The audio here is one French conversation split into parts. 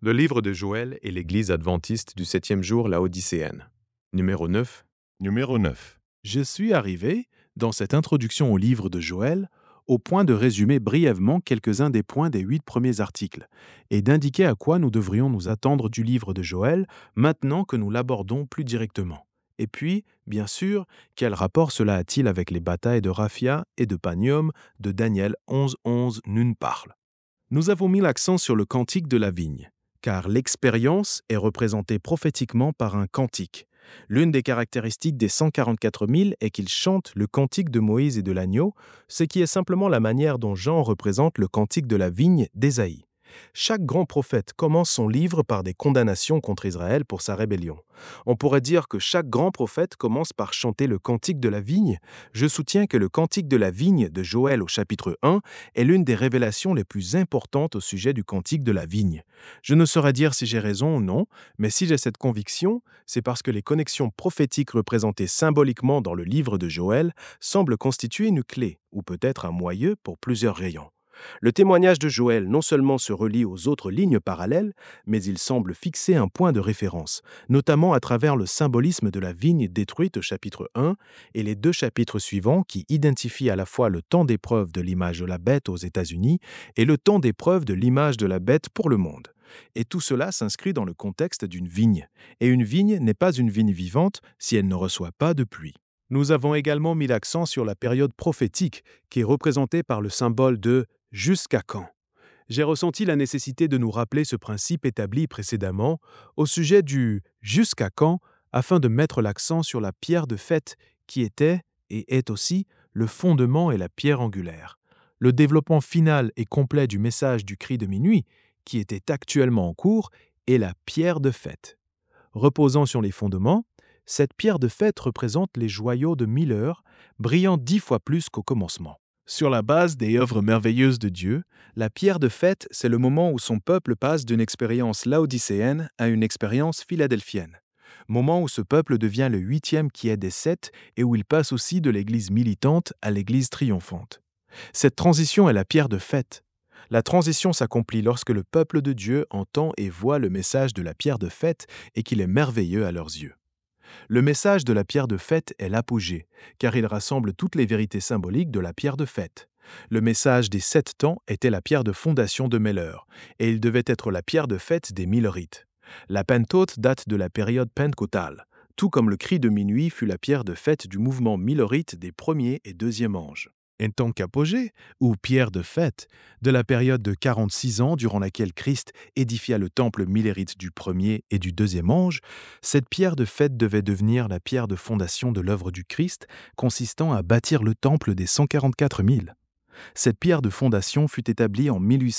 Le livre de Joël et l'Église adventiste du septième jour laodicéenne. Numéro 9. Numéro 9. Je suis arrivé, dans cette introduction au livre de Joël, au point de résumer brièvement quelques-uns des points des 8 premiers articles et d'indiquer à quoi nous devrions nous attendre du livre de Joël maintenant que nous l'abordons plus directement. Et puis, bien sûr, quel rapport cela a-t-il avec les batailles de Raphia et de Panium de Daniel 11.11 Nun parle. Nous avons mis l'accent sur le cantique de la vigne, car l'expérience est représentée prophétiquement par un cantique. L'une des caractéristiques des 144 000 est qu'ils chantent le cantique de Moïse et de l'agneau, ce qui est simplement la manière dont Jean représente le cantique de la vigne d'Ésaïe. Chaque grand prophète commence son livre par des condamnations contre Israël pour sa rébellion. On pourrait dire que chaque grand prophète commence par chanter le cantique de la vigne. Je soutiens que le cantique de la vigne de Joël au chapitre 1 est l'une des révélations les plus importantes au sujet du cantique de la vigne. Je ne saurais dire si j'ai raison ou non, mais si j'ai cette conviction, c'est parce que les connexions prophétiques représentées symboliquement dans le livre de Joël semblent constituer une clé, ou peut-être un moyeu pour plusieurs rayons. Le témoignage de Joël non seulement se relie aux autres lignes parallèles, mais il semble fixer un point de référence, notamment à travers le symbolisme de la vigne détruite au chapitre 1 et les 2 chapitres suivants qui identifient à la fois le temps d'épreuve de l'image de la bête aux États-Unis et le temps d'épreuve de l'image de la bête pour le monde. Et tout cela s'inscrit dans le contexte d'une vigne. Et une vigne n'est pas une vigne vivante si elle ne reçoit pas de pluie. Nous avons également mis l'accent sur la période prophétique qui est représentée par le symbole de « jusqu'à quand ». J'ai ressenti la nécessité de nous rappeler ce principe établi précédemment au sujet du « jusqu'à quand » afin de mettre l'accent sur la pierre de faite qui était, et est aussi, le fondement et la pierre angulaire. Le développement final et complet du message du cri de minuit, qui était actuellement en cours, est la pierre de faite. Reposant sur les fondements, cette pierre de faite représente les joyaux de Miller, brillant 10 fois plus qu'au commencement. Sur la base des œuvres merveilleuses de Dieu, la pierre de faite, c'est le moment où son peuple passe d'une expérience laodicéenne à une expérience philadelphienne. Moment où ce peuple devient le 8e qui est des 7 et où il passe aussi de l'église militante à l'église triomphante. Cette transition est la pierre de faite. La transition s'accomplit lorsque le peuple de Dieu entend et voit le message de la pierre de faite et qu'il est merveilleux à leurs yeux. Le message de la pierre de faite est l'apogée, car il rassemble toutes les vérités symboliques de la pierre de faite. Le message des 7 temps était la pierre de fondation de Meller, et il devait être la pierre de faite des Millerites. La Pentecôte date de la période pentecôtale, tout comme le cri de minuit fut la pierre de faite du mouvement millerite des premiers et deuxième anges. En tant qu'apogée, ou pierre de fête, de la période de 46 ans durant laquelle Christ édifia le temple millérite du premier et du deuxième ange, cette pierre de fête devait devenir la pierre de fondation de l'œuvre du Christ, consistant à bâtir le temple des 144 000. Cette pierre de fondation fut établie en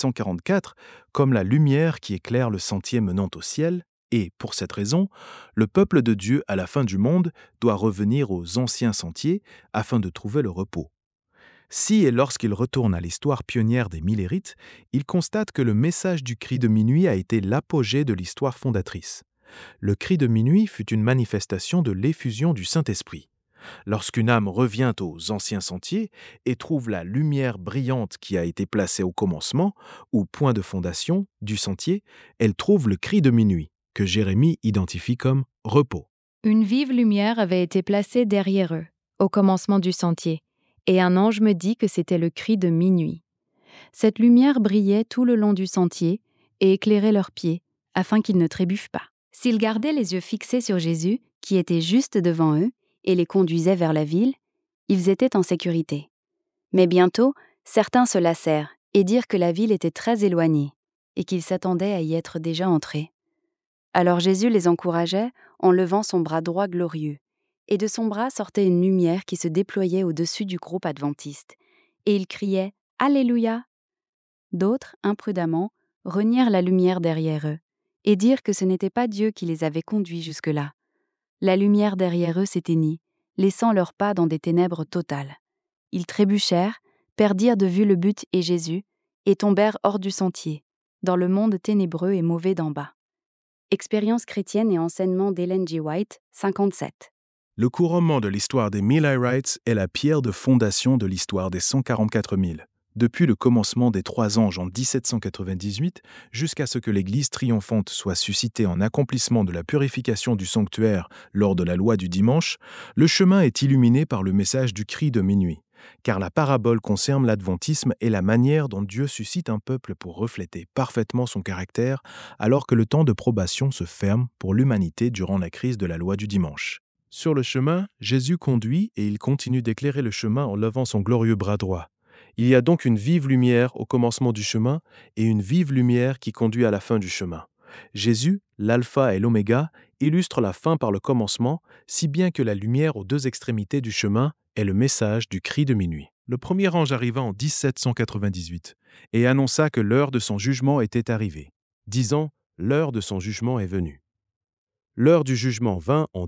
1844 comme la lumière qui éclaire le sentier menant au ciel, et, pour cette raison, le peuple de Dieu à la fin du monde doit revenir aux anciens sentiers afin de trouver le repos. Si et lorsqu'il retourne à l'histoire pionnière des Millérites, il constate que le message du cri de minuit a été l'apogée de l'histoire fondatrice. Le cri de minuit fut une manifestation de l'effusion du Saint-Esprit. Lorsqu'une âme revient aux anciens sentiers et trouve la lumière brillante qui a été placée au commencement, ou point de fondation, du sentier, elle trouve le cri de minuit, que Jérémie identifie comme repos. Une vive lumière avait été placée derrière eux, au commencement du sentier, et un ange me dit que c'était le cri de minuit. Cette lumière brillait tout le long du sentier et éclairait leurs pieds, afin qu'ils ne trébuchent pas. S'ils gardaient les yeux fixés sur Jésus, qui était juste devant eux, et les conduisait vers la ville, ils étaient en sécurité. Mais bientôt, certains se lassèrent et dirent que la ville était très éloignée, et qu'ils s'attendaient à y être déjà entrés. Alors Jésus les encourageait en levant son bras droit glorieux, et de son bras sortait une lumière qui se déployait au-dessus du groupe adventiste, et il criait « Alléluia !» D'autres, imprudemment, renièrent la lumière derrière eux, et dirent que ce n'était pas Dieu qui les avait conduits jusque-là. La lumière derrière eux s'éteignit, laissant leurs pas dans des ténèbres totales. Ils trébuchèrent, perdirent de vue le but et Jésus, et tombèrent hors du sentier, dans le monde ténébreux et mauvais d'en bas. Expérience chrétienne et enseignement d'Ellen G. White, 57. Le couronnement de l'histoire des Millerites est la pierre de fondation de l'histoire des 144 000. Depuis le commencement des 3 anges en 1798, jusqu'à ce que l'Église triomphante soit suscitée en accomplissement de la purification du sanctuaire lors de la loi du dimanche, le chemin est illuminé par le message du cri de minuit, car la parabole concerne l'adventisme et la manière dont Dieu suscite un peuple pour refléter parfaitement son caractère, alors que le temps de probation se ferme pour l'humanité durant la crise de la loi du dimanche. Sur le chemin, Jésus conduit et il continue d'éclairer le chemin en levant son glorieux bras droit. Il y a donc une vive lumière au commencement du chemin et une vive lumière qui conduit à la fin du chemin. Jésus, l'alpha et l'oméga, illustre la fin par le commencement, si bien que la lumière aux deux extrémités du chemin est le message du cri de minuit. Le premier ange arriva en 1798 et annonça que l'heure de son jugement était arrivée, disant « L'heure de son jugement est venue ». L'heure du jugement vint en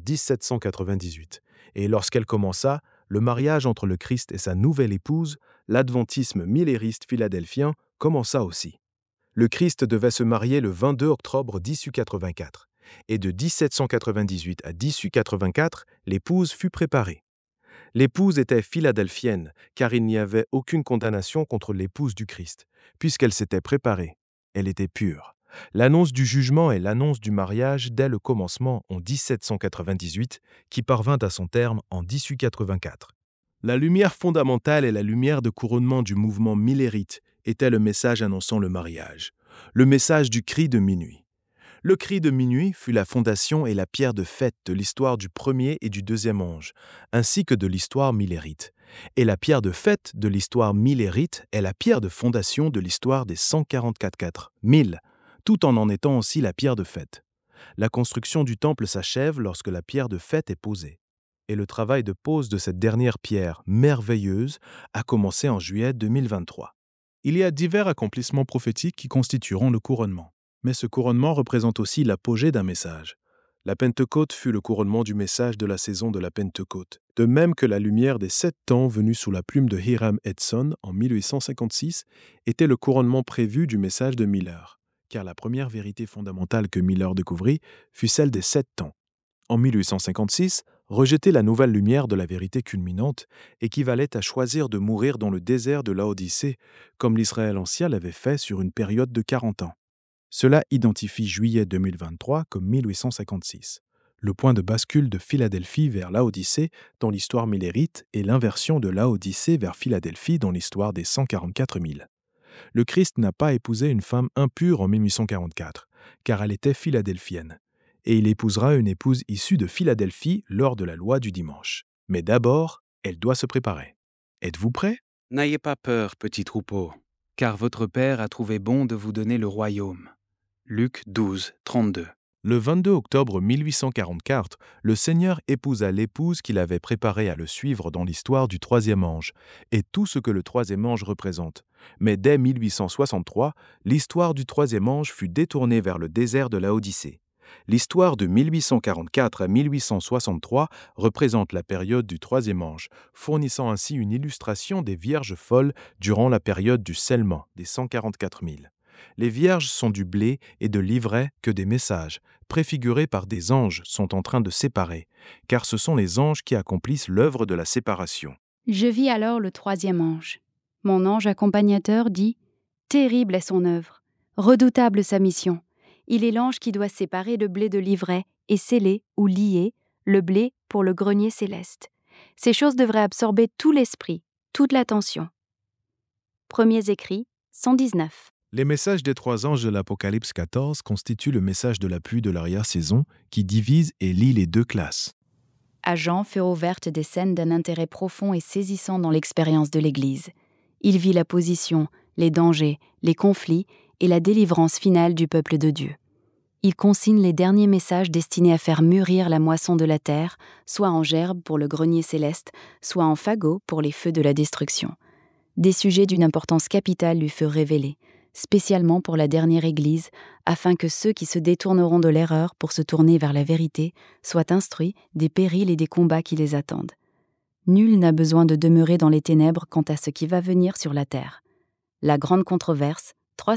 1798, et lorsqu'elle commença, le mariage entre le Christ et sa nouvelle épouse, l'adventisme millériste philadelphien, commença aussi. Le Christ devait se marier le 22 octobre 1884, et de 1798 à 1884, l'épouse fut préparée. L'épouse était philadelphienne, car il n'y avait aucune condamnation contre l'épouse du Christ, puisqu'elle s'était préparée. Elle était pure. L'annonce du jugement est l'annonce du mariage dès le commencement en 1798, qui parvint à son terme en 1884. La lumière fondamentale et la lumière de couronnement du mouvement millérite était le message annonçant le mariage, le message du cri de minuit. Le cri de minuit fut la fondation et la pierre de fête de l'histoire du premier et du deuxième ange, ainsi que de l'histoire millérite. Et la pierre de fête de l'histoire millérite est la pierre de fondation de l'histoire des 144 1000, tout en étant aussi la pierre de fête. La construction du temple s'achève lorsque la pierre de fête est posée. Et le travail de pose de cette dernière pierre merveilleuse a commencé en juillet 2023. Il y a divers accomplissements prophétiques qui constitueront le couronnement. Mais ce couronnement représente aussi l'apogée d'un message. La Pentecôte fut le couronnement du message de la saison de la Pentecôte, de même que la lumière des 7 temps venue sous la plume de Hiram Edson en 1856 était le couronnement prévu du message de Miller, car la première vérité fondamentale que Miller découvrit fut celle des 7 temps. En 1856, rejeter la nouvelle lumière de la vérité culminante équivalait à choisir de mourir dans le désert de Laodicée, comme l'Israël ancien l'avait fait sur une période de 40 ans. Cela identifie juillet 2023 comme 1856, le point de bascule de Philadelphie vers Laodicée dans l'histoire millérite et l'inversion de Laodicée vers Philadelphie dans l'histoire des 144 000. Le Christ n'a pas épousé une femme impure en 1844, car elle était philadelphienne, et il épousera une épouse issue de Philadelphie lors de la loi du dimanche. Mais d'abord, elle doit se préparer. Êtes-vous prêts ? N'ayez pas peur, petit troupeau, car votre Père a trouvé bon de vous donner le royaume. Luc 12, 32. Le 22 octobre 1844, le Seigneur épousa l'épouse qu'il avait préparée à le suivre dans l'histoire du troisième ange, et tout ce que le troisième ange représente. Mais dès 1863, l'histoire du troisième ange fut détournée vers le désert de Laodicée. L'histoire de 1844 à 1863 représente la période du troisième ange, fournissant ainsi une illustration des vierges folles durant la période du scellement des 144 000. Les vierges sont du blé et de l'ivraie que des messages, préfigurés par des anges, sont en train de séparer, car ce sont les anges qui accomplissent l'œuvre de la séparation. Je vis alors le troisième ange. Mon ange accompagnateur dit « Terrible est son œuvre, redoutable sa mission. Il est l'ange qui doit séparer le blé de l'ivraie et sceller ou lier le blé pour le grenier céleste. Ces choses devraient absorber tout l'esprit, toute l'attention. » Premiers écrits, 119. Les messages des 3 anges de l'Apocalypse 14 constituent le message de la pluie de l'arrière-saison qui divise et lie les 2 classes. À Jean furent ouvertes des scènes d'un intérêt profond et saisissant dans l'expérience de l'Église. Il vit la position, les dangers, les conflits et la délivrance finale du peuple de Dieu. Il consigne les derniers messages destinés à faire mûrir la moisson de la terre, soit en gerbe pour le grenier céleste, soit en fagot pour les feux de la destruction. Des sujets d'une importance capitale lui furent révélés, spécialement pour la dernière Église, afin que ceux qui se détourneront de l'erreur pour se tourner vers la vérité soient instruits des périls et des combats qui les attendent. Nul n'a besoin de demeurer dans les ténèbres quant à ce qui va venir sur la terre. La grande controverse,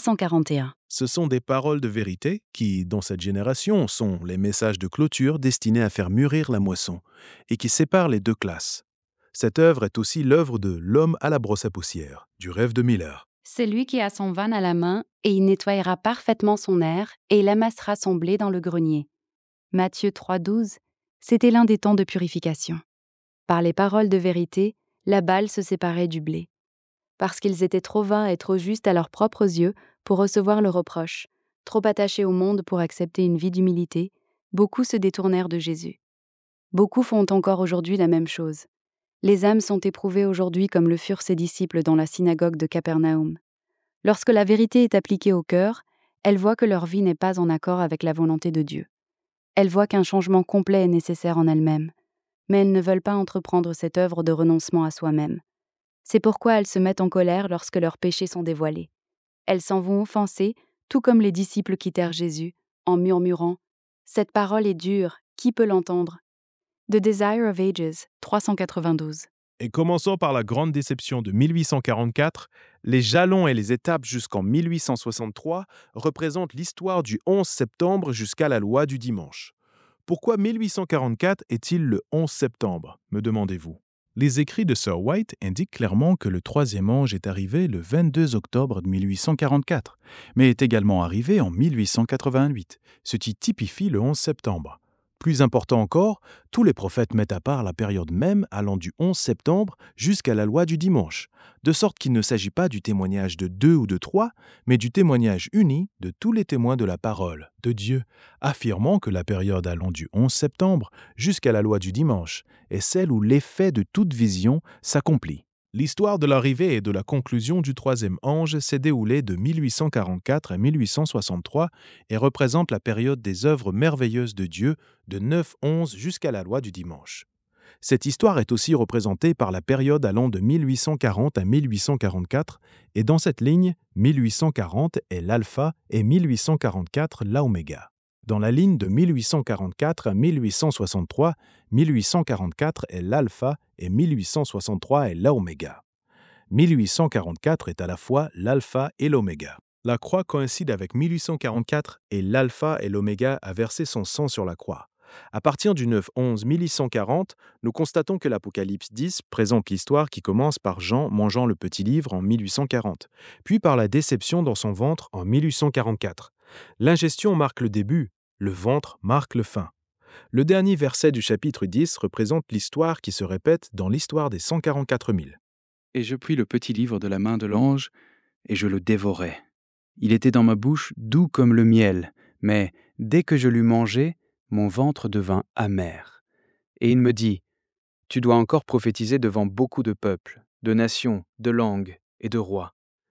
341. Ce sont des paroles de vérité qui, dans cette génération, sont les messages de clôture destinés à faire mûrir la moisson et qui séparent les 2 classes. Cette œuvre est aussi l'œuvre de L'homme à la brosse à poussière, du rêve de Miller. C'est lui qui a son van à la main, et il nettoyera parfaitement son air, et il amassera son blé dans le grenier. Matthieu 3,12, c'était l'un des temps de purification. Par les paroles de vérité, la balle se séparait du blé. Parce qu'ils étaient trop vains et trop justes à leurs propres yeux pour recevoir le reproche, trop attachés au monde pour accepter une vie d'humilité, beaucoup se détournèrent de Jésus. Beaucoup font encore aujourd'hui la même chose. Les âmes sont éprouvées aujourd'hui comme le furent ses disciples dans la synagogue de Capernaum. Lorsque la vérité est appliquée au cœur, elles voient que leur vie n'est pas en accord avec la volonté de Dieu. Elles voient qu'un changement complet est nécessaire en elles-mêmes, mais elles ne veulent pas entreprendre cette œuvre de renoncement à soi-même. C'est pourquoi elles se mettent en colère lorsque leurs péchés sont dévoilés. Elles s'en vont offensées, tout comme les disciples quittèrent Jésus, en murmurant « Cette parole est dure, qui peut l'entendre ?» The Desire of Ages, 392. Et commençant par la grande déception de 1844, les jalons et les étapes jusqu'en 1863 représentent l'histoire du 11 septembre jusqu'à la loi du dimanche. Pourquoi 1844 est-il le 11 septembre, me demandez-vous? Les écrits de Sir White indiquent clairement que le troisième ange est arrivé le 22 octobre 1844, mais est également arrivé en 1888, ce qui typifie le 11 septembre. Plus important encore, tous les prophètes mettent à part la période même allant du 11 septembre jusqu'à la loi du dimanche, de sorte qu'il ne s'agit pas du témoignage de 2 ou de 3, mais du témoignage uni de tous les témoins de la parole, de Dieu, affirmant que la période allant du 11 septembre jusqu'à la loi du dimanche est celle où l'effet de toute vision s'accomplit. L'histoire de l'arrivée et de la conclusion du troisième ange s'est déroulée de 1844 à 1863 et représente la période des œuvres merveilleuses de Dieu de 9-11 jusqu'à la loi du dimanche. Cette histoire est aussi représentée par la période allant de 1840 à 1844 et dans cette ligne, 1840 est l'alpha et 1844 l'oméga. Dans la ligne de 1844 à 1863, 1844 est l'alpha et 1863 est l'oméga. 1844 est à la fois l'alpha et l'oméga. La croix coïncide avec 1844 et l'alpha et l'oméga a versé son sang sur la croix. À partir du 9-11 1140, nous constatons que l'Apocalypse 10 présente l'histoire qui commence par Jean mangeant le petit livre en 1840, puis par la déception dans son ventre en 1844. L'ingestion marque le début, le ventre marque le fin. Le dernier verset du chapitre 10 représente l'histoire qui se répète dans l'histoire des 144 000. Et je pris le petit livre de la main de l'ange, et je le dévorai. Il était dans ma bouche doux comme le miel, mais dès que je l'eus mangé, mon ventre devint amer. Et il me dit, « Tu dois encore prophétiser devant beaucoup de peuples, de nations, de langues et de rois. »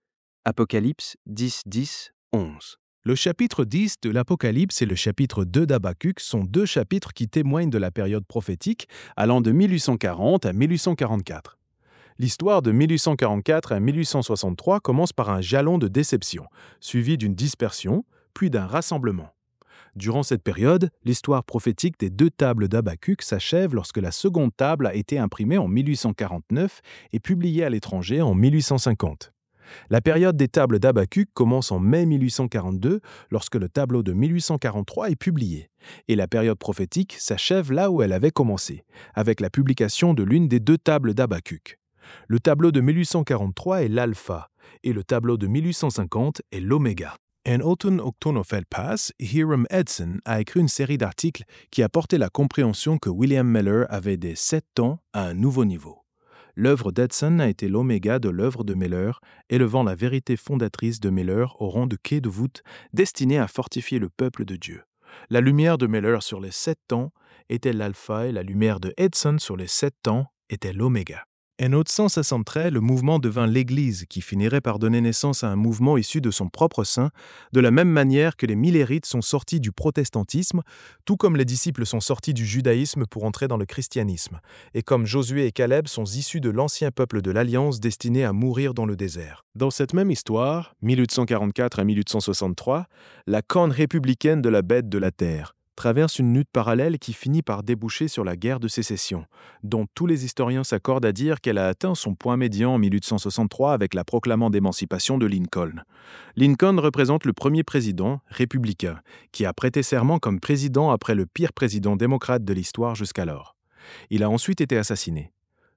Apocalypse 10, 10, 11. Le chapitre 10 de l'Apocalypse et le chapitre 2 d'Habacuc sont deux chapitres qui témoignent de la période prophétique allant de 1840 à 1844. L'histoire de 1844 à 1863 commence par un jalon de déception, suivi d'une dispersion, puis d'un rassemblement. Durant cette période, l'histoire prophétique des deux tables d'Habacuc s'achève lorsque la seconde table a été imprimée en 1849 et publiée à l'étranger en 1850. La période des tables d'Habacuc commence en mai 1842 lorsque le tableau de 1843 est publié, et la période prophétique s'achève là où elle avait commencé, avec la publication de l'une des deux tables d'Habacuc. Le tableau de 1843 est l'alpha, et le tableau de 1850 est l'oméga. En Autumn Oktoberfest Pass, Hiram Edson a écrit une série d'articles qui a porté la compréhension que William Miller avait des 7 temps à un nouveau niveau. L'œuvre d'Edson a été l'oméga de l'œuvre de Miller, élevant la vérité fondatrice de Miller au rang de quai de voûte destiné à fortifier le peuple de Dieu. La lumière de Miller sur les 7 temps était l'alpha et la lumière de Edson sur les 7 temps était l'oméga. En 1863, le mouvement devint l'Église qui finirait par donner naissance à un mouvement issu de son propre sein, de la même manière que les millérites sont sortis du protestantisme, tout comme les disciples sont sortis du judaïsme pour entrer dans le christianisme, et comme Josué et Caleb sont issus de l'ancien peuple de l'Alliance destiné à mourir dans le désert. Dans cette même histoire, 1844 à 1863, la corne républicaine de la bête de la terre traverse une lutte parallèle qui finit par déboucher sur la guerre de sécession, dont tous les historiens s'accordent à dire qu'elle a atteint son point médian en 1863 avec la proclamation d'émancipation de Lincoln. Lincoln représente le premier président républicain qui a prêté serment comme président après le pire président démocrate de l'histoire jusqu'alors. Il a ensuite été assassiné.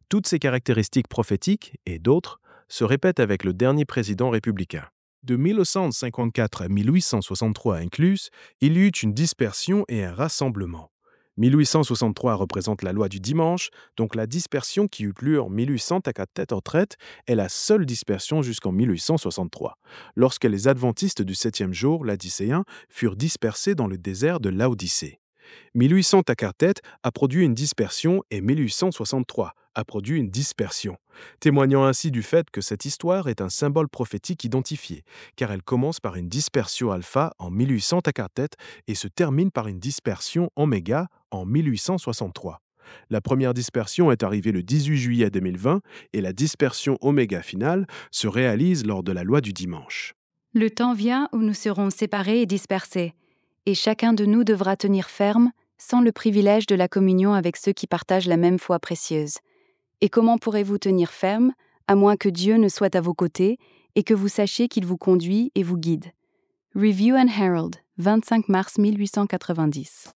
Toutes ces caractéristiques prophétiques, et d'autres, se répètent avec le dernier président républicain. De 1854 à 1863 inclus, il y eut une dispersion et un rassemblement. 1863 représente la loi du dimanche, donc la dispersion qui eut lieu en 1847 est la seule dispersion jusqu'en 1863, lorsque les adventistes du 7e jour, l'Odyséen, furent dispersés dans le désert de Laodicée. 1847 a produit une dispersion et 1863 a produit une dispersion, témoignant ainsi du fait que cette histoire est un symbole prophétique identifié, car elle commence par une dispersion alpha en 1847 et se termine par une dispersion oméga en 1863. La première dispersion est arrivée le 18 juillet 2020 et la dispersion oméga finale se réalise lors de la loi du dimanche. Le temps vient où nous serons séparés et dispersés, et chacun de nous devra tenir ferme, sans le privilège de la communion avec ceux qui partagent la même foi précieuse. Et comment pourrez-vous tenir ferme, à moins que Dieu ne soit à vos côtés et que vous sachiez qu'il vous conduit et vous guide? Review and Herald, 25 mars 1890.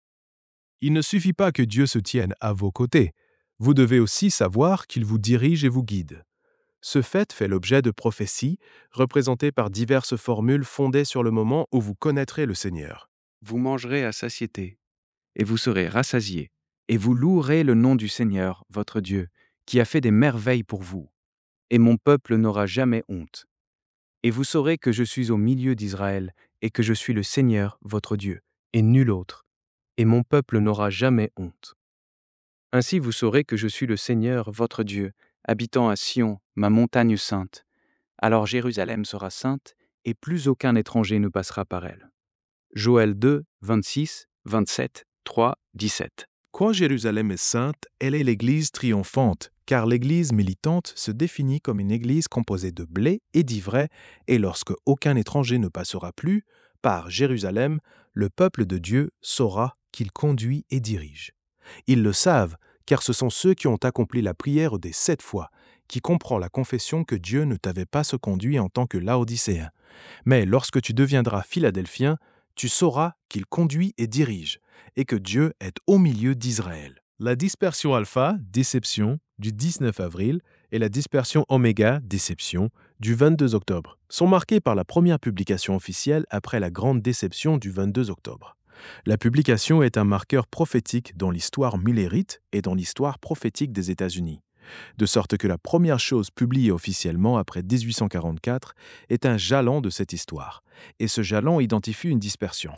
Il ne suffit pas que Dieu se tienne à vos côtés. Vous devez aussi savoir qu'il vous dirige et vous guide. Ce fait l'objet de prophéties, représentées par diverses formules fondées sur le moment où vous connaîtrez le Seigneur. Vous mangerez à satiété, et vous serez rassasiés, et vous louerez le nom du Seigneur, votre Dieu, qui a fait des merveilles pour vous. Et mon peuple n'aura jamais honte. Et vous saurez que je suis au milieu d'Israël, et que je suis le Seigneur, votre Dieu, et nul autre. Et mon peuple n'aura jamais honte. Ainsi vous saurez que je suis le Seigneur, votre Dieu, habitant à Sion, ma montagne sainte. Alors Jérusalem sera sainte, et plus aucun étranger ne passera par elle. Joël 2, 26, 27, 3, 17. Quand Jérusalem est sainte, elle est l'Église triomphante, car l'Église militante se définit comme une Église composée de blé et d'ivraie, et lorsque aucun étranger ne passera plus, par Jérusalem, le peuple de Dieu saura qu'il conduit et dirige. Ils le savent, car ce sont ceux qui ont accompli la prière des 7 fois, qui comprend la confession que Dieu ne t'avait pas conduit en tant que Laodicéen. Mais lorsque tu deviendras Philadelphien, tu sauras qu'il conduit et dirige, et que Dieu est au milieu d'Israël. La dispersion alpha, déception, du 19 avril, et la dispersion oméga, déception, du 22 octobre, sont marquées par la première publication officielle après la grande déception du 22 octobre. La publication est un marqueur prophétique dans l'histoire millérite et dans l'histoire prophétique des États-Unis, de sorte que la première chose publiée officiellement après 1844 est un jalon de cette histoire, et ce jalon identifie une dispersion.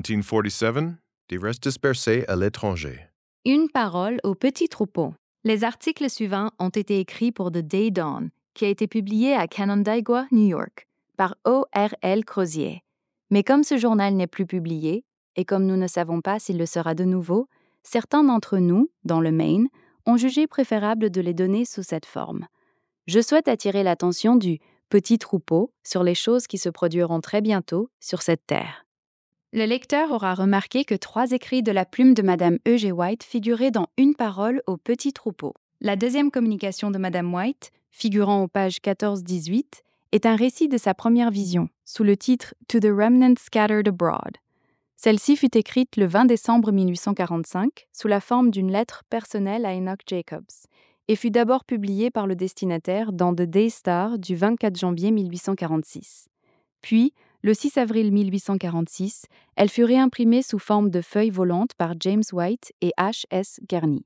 1847, des restes dispersés à l'étranger. Une parole au petit troupeau. Les articles suivants ont été écrits pour The Day Dawn, qui a été publié à Canandaigua, New York, par O.R.L. Crozier. Mais comme ce journal n'est plus publié, et comme nous ne savons pas s'il le sera de nouveau, certains d'entre nous, dans le Maine, ont jugé préférable de les donner sous cette forme. Je souhaite attirer l'attention du petit troupeau sur les choses qui se produiront très bientôt sur cette terre. Le lecteur aura remarqué que 3 écrits de la plume de Madame E.G. White figuraient dans Une parole au petit troupeau. La deuxième communication de Madame White, figurant aux pages 14-18, est un récit de sa première vision, sous le titre « To the Remnant Scattered Abroad ». Celle-ci fut écrite le 20 décembre 1845, sous la forme d'une lettre personnelle à Enoch Jacobs, et fut d'abord publiée par le destinataire dans The Day Star du 24 janvier 1846. Puis, le 6 avril 1846, elle fut réimprimée sous forme de feuilles volantes par James White et H. S. Gurney.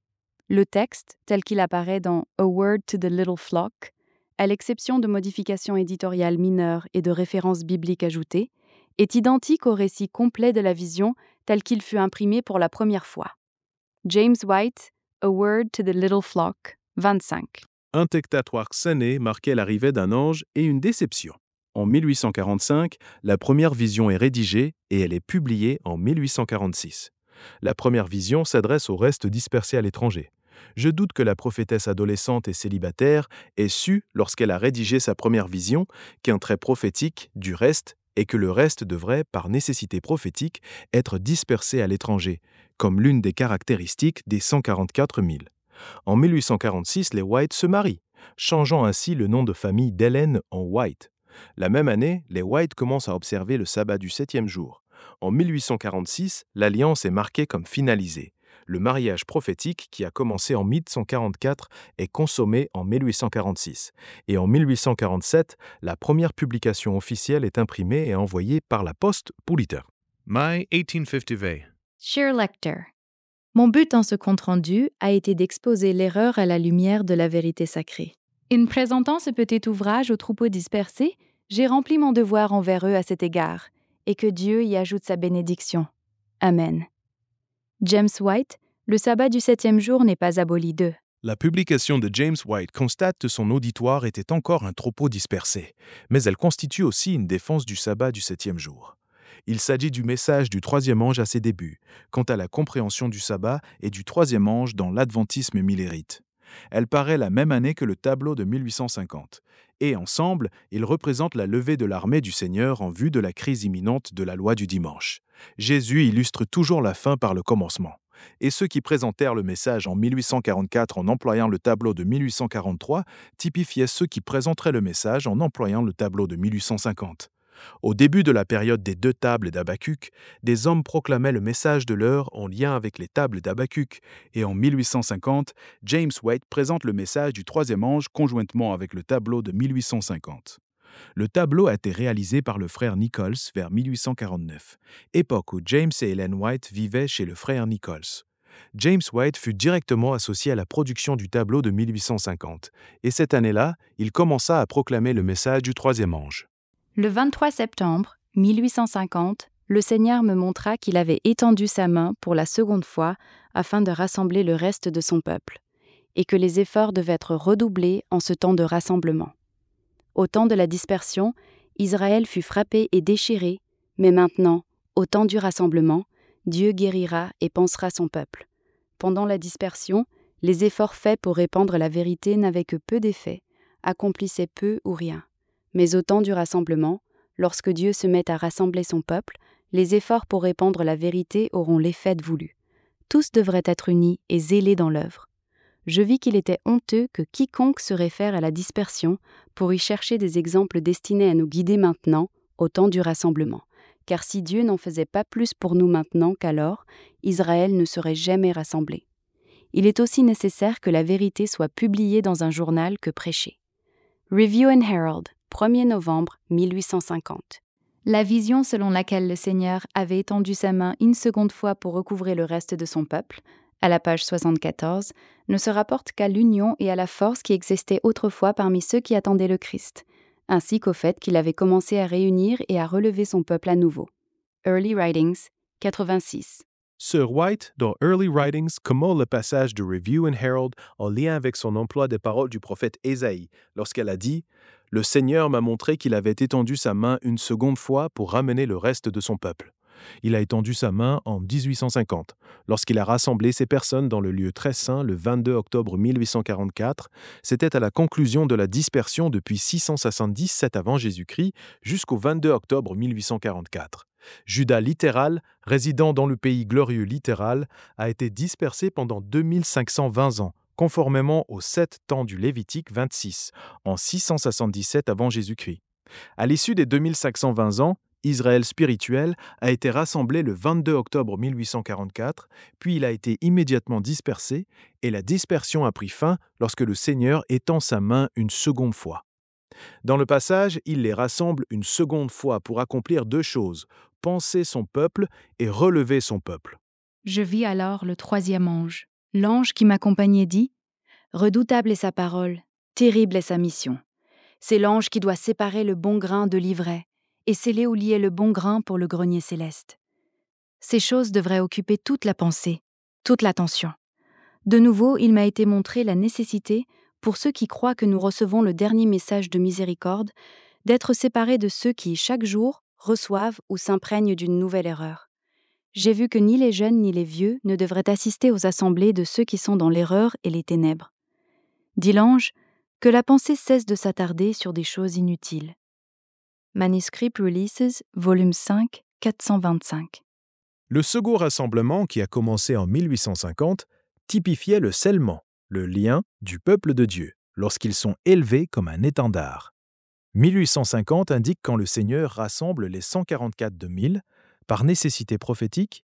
Le texte, tel qu'il apparaît dans A Word to the Little Flock, à l'exception de modifications éditoriales mineures et de références bibliques ajoutées, est identique au récit complet de la vision tel qu'il fut imprimé pour la première fois. James White, A Word to the Little Flock, 25. Un tectatoire sonné marquait l'arrivée d'un ange et une déception. En 1845, la première vision est rédigée et elle est publiée en 1846. La première vision s'adresse au reste dispersé à l'étranger. Je doute que la prophétesse adolescente et célibataire ait su, lorsqu'elle a rédigé sa première vision, qu'un trait prophétique du reste et que le reste devrait, par nécessité prophétique, être dispersé à l'étranger, comme l'une des caractéristiques des 144 000. En 1846, les White se marient, changeant ainsi le nom de famille d'Hélène en White. La même année, les White commencent à observer le sabbat du 7e jour. En 1846, l'alliance est marquée comme finalisée. Le mariage prophétique qui a commencé en 1144 est consommé en 1846. Et en 1847, la première publication officielle est imprimée et envoyée par la poste pour lire. Mai 1850. Cher lecteur, mon but en ce compte-rendu a été d'exposer l'erreur à la lumière de la vérité sacrée. En présentant ce petit ouvrage aux troupeaux dispersés, j'ai rempli mon devoir envers eux à cet égard, et que Dieu y ajoute sa bénédiction. Amen. James White, le sabbat du 7e jour n'est pas aboli d'eux. La publication de James White constate que son auditoire était encore un troupeau dispersé, mais elle constitue aussi une défense du sabbat du 7e jour. Il s'agit du message du troisième ange à ses débuts, quant à la compréhension du sabbat et du troisième ange dans l'adventisme millérite. Elle paraît la même année que le tableau de 1850, et ensemble, ils représentent la levée de l'armée du Seigneur en vue de la crise imminente de la loi du dimanche. Jésus illustre toujours la fin par le commencement. Et ceux qui présentèrent le message en 1844 en employant le tableau de 1843 typifiaient ceux qui présenteraient le message en employant le tableau de 1850. Au début de la période des 2 tables d'Habacuc, des hommes proclamaient le message de l'heure en lien avec les tables d'Habacuc, et en 1850, James White présente le message du troisième ange conjointement avec le tableau de 1850. Le tableau a été réalisé par le frère Nichols vers 1849, époque où James et Ellen White vivaient chez le frère Nichols. James White fut directement associé à la production du tableau de 1850, et cette année-là, il commença à proclamer le message du troisième ange. Le 23 septembre 1850, le Seigneur me montra qu'il avait étendu sa main pour la seconde fois afin de rassembler le reste de son peuple, et que les efforts devaient être redoublés en ce temps de rassemblement. Au temps de la dispersion, Israël fut frappé et déchiré, mais maintenant, au temps du rassemblement, Dieu guérira et pansera son peuple. Pendant la dispersion, les efforts faits pour répandre la vérité n'avaient que peu d'effet, accomplissaient peu ou rien. Mais au temps du rassemblement, lorsque Dieu se met à rassembler son peuple, les efforts pour répandre la vérité auront l'effet voulu. Tous devraient être unis et zélés dans l'œuvre. Je vis qu'il était honteux que quiconque se réfère à la dispersion pour y chercher des exemples destinés à nous guider maintenant, au temps du rassemblement. Car si Dieu n'en faisait pas plus pour nous maintenant qu'alors, Israël ne serait jamais rassemblé. Il est aussi nécessaire que la vérité soit publiée dans un journal que prêchée. Review and Herald, 1er novembre 1850. La vision selon laquelle le Seigneur avait étendu sa main une seconde fois pour recouvrer le reste de son peuple, à la page 74, ne se rapporte qu'à l'union et à la force qui existaient autrefois parmi ceux qui attendaient le Christ, ainsi qu'au fait qu'il avait commencé à réunir et à relever son peuple à nouveau. Early Writings, 86. Sir White, dans Early Writings, commente le passage de Review and Herald en lien avec son emploi des paroles du prophète Ésaïe, lorsqu'elle a dit « Le Seigneur m'a montré qu'il avait étendu sa main une seconde fois pour ramener le reste de son peuple. Il a étendu sa main en 1850, lorsqu'il a rassemblé ces personnes dans le lieu très saint le 22 octobre 1844. C'était à la conclusion de la dispersion depuis 677 avant Jésus-Christ jusqu'au 22 octobre 1844. Juda littéral, résidant dans le pays glorieux littéral, a été dispersé pendant 2520 ans, conformément aux 7 temps du Lévitique 26, en 677 avant Jésus-Christ. À l'issue des 2520 ans, Israël spirituel a été rassemblé le 22 octobre 1844, puis il a été immédiatement dispersé, et la dispersion a pris fin lorsque le Seigneur étend sa main une seconde fois. Dans le passage, il les rassemble une seconde fois pour accomplir 2 choses, panser son peuple et relever son peuple. Je vis alors le troisième ange. L'ange qui m'accompagnait dit « Redoutable est sa parole, terrible est sa mission. C'est l'ange qui doit séparer le bon grain de l'ivraie et sceller ou lier le bon grain pour le grenier céleste. Ces choses devraient occuper toute la pensée, toute l'attention. De nouveau, il m'a été montré la nécessité, pour ceux qui croient que nous recevons le dernier message de miséricorde, d'être séparés de ceux qui, chaque jour, reçoivent ou s'imprègnent d'une nouvelle erreur. J'ai vu que ni les jeunes ni les vieux ne devraient assister aux assemblées de ceux qui sont dans l'erreur et les ténèbres. Dit l'ange, que la pensée cesse de s'attarder sur des choses inutiles. Manuscript Releases, volume 5, 425. Le second rassemblement, qui a commencé en 1850, typifiait le scellement, le lien du peuple de Dieu, lorsqu'ils sont élevés comme un étendard. 1850 indique quand le Seigneur rassemble les 144 de 1000, par nécessité prophétique,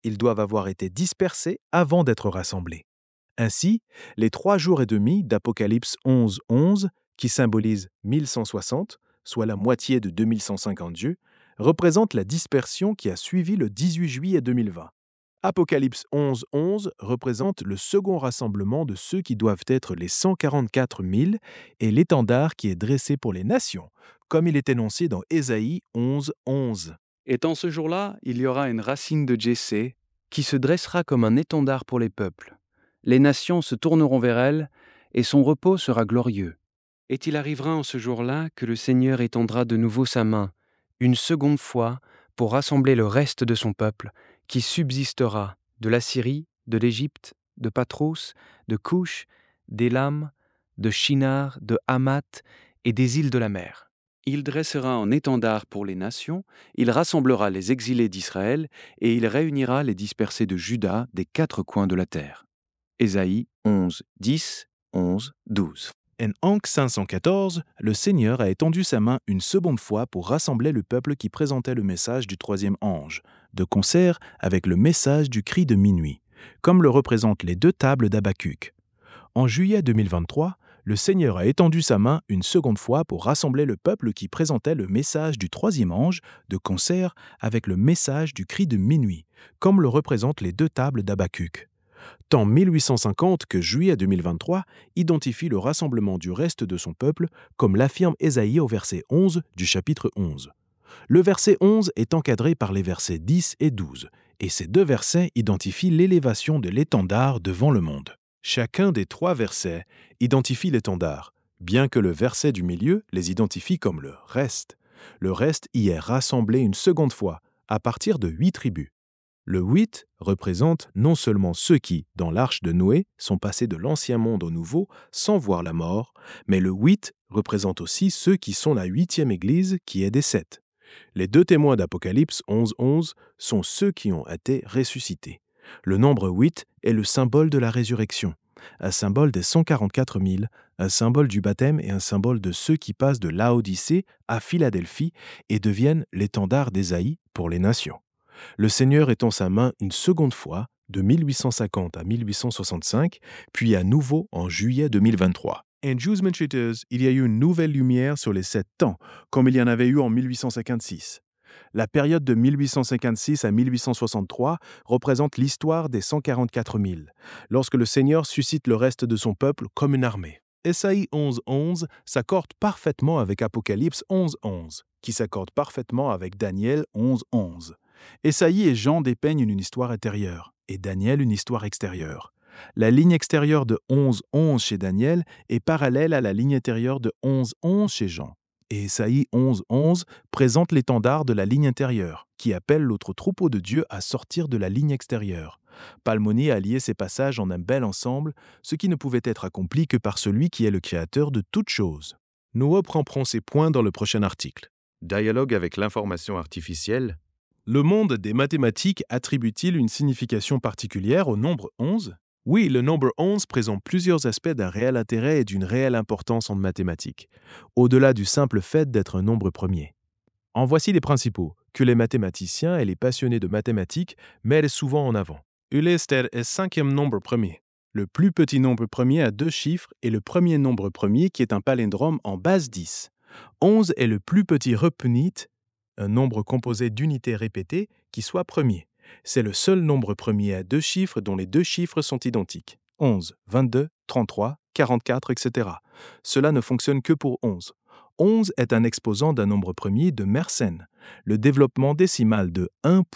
ils doivent avoir été dispersés avant d'être rassemblés. Ainsi, les 3 jours et demi d'Apocalypse 11, 11, qui symbolisent 1160, soit la moitié de 2150 yeux, représentent la dispersion qui a suivi le 18 juillet 2020. Apocalypse 11, 11 représente le second rassemblement de ceux qui doivent être les 144 000 et l'étendard qui est dressé pour les nations, comme il est énoncé dans Ésaïe 11, 11. Et en ce jour-là, il y aura une racine de Jessé qui se dressera comme un étendard pour les peuples. Les nations se tourneront vers elle, et son repos sera glorieux. Et il arrivera en ce jour-là que le Seigneur étendra de nouveau sa main, une seconde fois, pour rassembler le reste de son peuple, qui subsistera de la Syrie, de l'Égypte, de Patros, de Couche, d'Élam, de Shinar, de Hamath et des îles de la mer. Il dressera un étendard pour les nations, il rassemblera les exilés d'Israël et il réunira les dispersés de Juda des 4 coins de la terre. Ésaïe 11, 10, 11, 12. En Ankh 514, le Seigneur a étendu sa main une seconde fois pour rassembler le peuple qui présentait le message du 3e ange, de concert avec le message du cri de minuit, comme le représentent les 2 tables d'Habacuc. En juillet 2023, le Seigneur a étendu sa main une seconde fois pour rassembler le peuple qui présentait le message du 3e ange, de concert avec le message du cri de minuit, comme le représentent les 2 tables d'Habacuc. Tant 1850 que juillet 2023 identifient le rassemblement du reste de son peuple, comme l'affirme Ésaïe au verset 11 du chapitre 11. Le verset 11 est encadré par les versets 10 et 12, et ces 2 versets identifient l'élévation de l'étendard devant le monde. Chacun des 3 versets identifie l'étendard, bien que le verset du milieu les identifie comme le reste. Le reste y est rassemblé une seconde fois, à partir de 8 tribus. Le 8 représente non seulement ceux qui, dans l'arche de Noé, sont passés de l'ancien monde au nouveau sans voir la mort, mais le 8 représente aussi ceux qui sont la 8e Église qui est des 7. Les 2 témoins d'Apocalypse 11, 11 sont ceux qui ont été ressuscités. Le nombre 8 est le symbole de la résurrection, un symbole des 144 000, un symbole du baptême et un symbole de ceux qui passent de Laodicée à Philadelphie et deviennent l'étendard d'Ésaïe pour les nations. Le Seigneur étend sa main une seconde fois, de 1850 à 1865, puis à nouveau en juillet 2023. En Judgment Shitters, il y a eu une nouvelle lumière sur les 7 temps, comme il y en avait eu en 1856. La période de 1856 à 1863 représente l'histoire des 144 000, lorsque le Seigneur suscite le reste de son peuple comme une armée. Ésaïe 11, 11 s'accorde parfaitement avec Apocalypse 11, 11, qui s'accorde parfaitement avec Daniel 11, 11. Ésaïe et Jean dépeignent une histoire intérieure, et Daniel une histoire extérieure. La ligne extérieure de 11, 11 chez Daniel est parallèle à la ligne intérieure de 11, 11 chez Jean. Et Ésaïe 11, 11 présente l'étendard de la ligne intérieure, qui appelle l'autre troupeau de Dieu à sortir de la ligne extérieure. Palmoni a lié ces passages en un bel ensemble, ce qui ne pouvait être accompli que par celui qui est le créateur de toutes choses. Nous reprendrons ces points dans le prochain article. Dialogue avec l'information artificielle. Le monde des mathématiques attribue-t-il une signification particulière au nombre 11 ? Oui, le nombre 11 présente plusieurs aspects d'un réel intérêt et d'une réelle importance en mathématiques, au-delà du simple fait d'être un nombre premier. En voici les principaux, que les mathématiciens et les passionnés de mathématiques mettent souvent en avant. Ulster est 5e nombre premier. Le plus petit nombre premier à 2 chiffres est le premier nombre premier qui est un palindrome en base 10. 11 est le plus petit repunit, un nombre composé d'unités répétées qui soit premier. C'est le seul nombre premier à 2 chiffres dont les 2 chiffres sont identiques. 11, 22, 33, 44, etc. Cela ne fonctionne que pour 11. 11 est un exposant d'un nombre premier de Mersenne. Le développement décimal de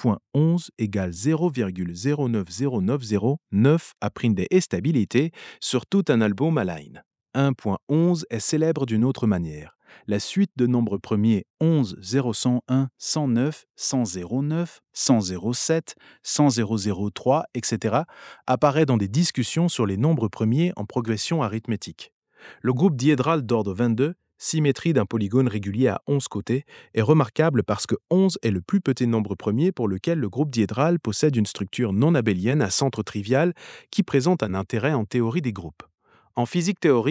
1.11 égale 0,090909 a pris des stabilités sur tout un album Align. 1.11 est célèbre d'une autre manière. La suite de nombres premiers 11, 0, 101, 109, 109, 107, 10003, etc. apparaît dans des discussions sur les nombres premiers en progression arithmétique. Le groupe diédral d'ordre 22, symétrie d'un polygone régulier à 11 côtés, est remarquable parce que 11 est le plus petit nombre premier pour lequel le groupe diédral possède une structure non abélienne à centre trivial qui présente un intérêt en théorie des groupes. En physique théorique,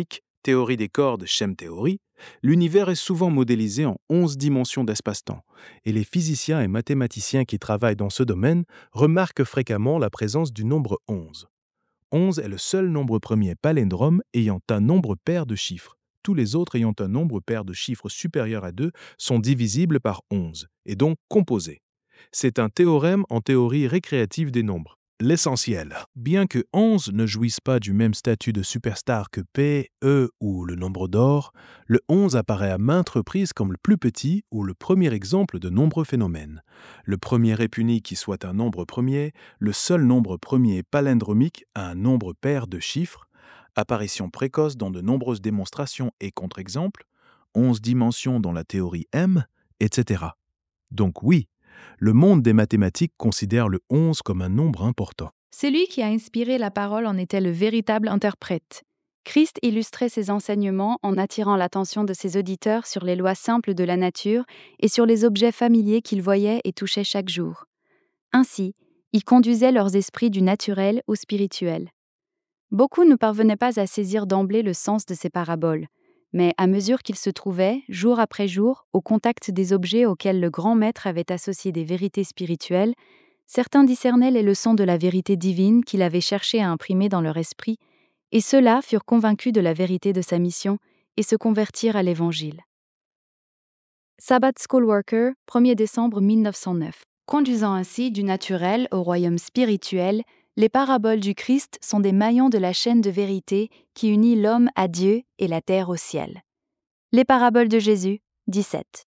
théorie des cordes, Shem-théorie, l'univers est souvent modélisé en 11 dimensions d'espace-temps, et les physiciens et mathématiciens qui travaillent dans ce domaine remarquent fréquemment la présence du nombre 11. 11 est le seul nombre premier palindrome ayant un nombre pair de chiffres. Tous les autres ayant un nombre pair de chiffres supérieur à 2 sont divisibles par 11, et donc composés. C'est un théorème en théorie récréative des nombres. L'essentiel. Bien que 11 ne jouisse pas du même statut de superstar que P, E ou le nombre d'or, le 11 apparaît à maintes reprises comme le plus petit ou le premier exemple de nombreux phénomènes. Le premier est puni qui soit un nombre premier, le seul nombre premier palindromique à un nombre pair de chiffres, apparition précoce dans de nombreuses démonstrations et contre-exemples, 11 dimensions dans la théorie M, etc. Donc oui, le monde des mathématiques considère le 11 comme un nombre important. Celui qui a inspiré la parole en était le véritable interprète. Christ illustrait ses enseignements en attirant l'attention de ses auditeurs sur les lois simples de la nature et sur les objets familiers qu'ils voyaient et touchaient chaque jour. Ainsi, il conduisait leurs esprits du naturel au spirituel. Beaucoup ne parvenaient pas à saisir d'emblée le sens de ces paraboles, mais à mesure qu'ils se trouvaient, jour après jour, au contact des objets auxquels le grand maître avait associé des vérités spirituelles, certains discernaient les leçons de la vérité divine qu'il avait cherché à imprimer dans leur esprit, et ceux-là furent convaincus de la vérité de sa mission et se convertirent à l'Évangile. Sabbath School Worker, 1er décembre 1909. Conduisant ainsi du naturel au royaume spirituel, les paraboles du Christ sont des maillons de la chaîne de vérité qui unit l'homme à Dieu et la terre au ciel. Les paraboles de Jésus, 17.